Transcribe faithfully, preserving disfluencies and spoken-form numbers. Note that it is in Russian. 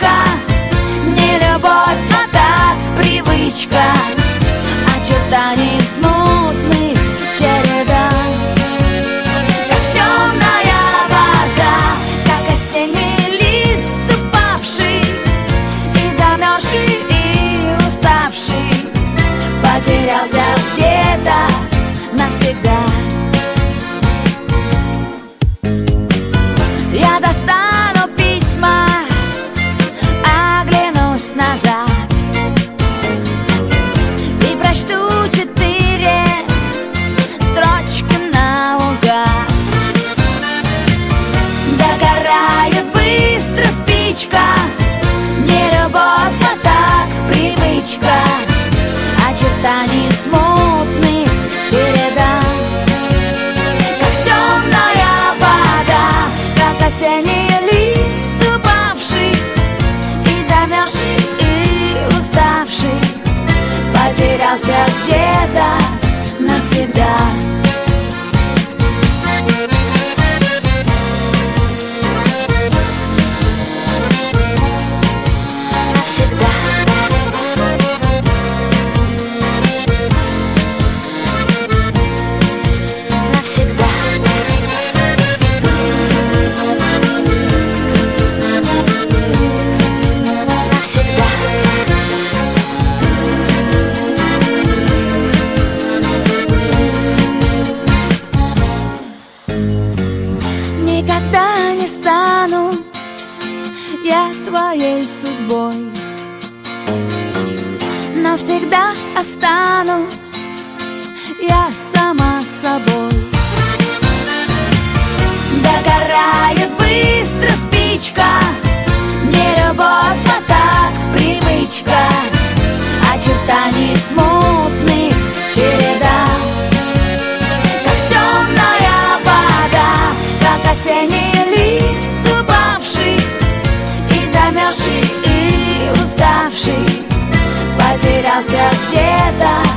спичка, не любовь, а так привычка, очертаний смутных череда. Как темная вода, как осенний лист упавший и замерзший, и уставший, потерялся где-то навсегда. Я достану письма, оглянусь назад и прочту четыре строчки наугад. Догорает быстро спичка, не любовь, а так привычка, очертаний смутных череда. Как темная вода, как осенний лист упавший и замерзший, и уставший, потерялся где-то навсегда. Никогда не стану я твоей судьбой, навсегда останусь я сама собой. Догорает быстро спичка, не любовь, а так привычка, очертаний смутных череда. Как темная вода, как осенний лист упавший и замерзший, и уставший, потерялся где-то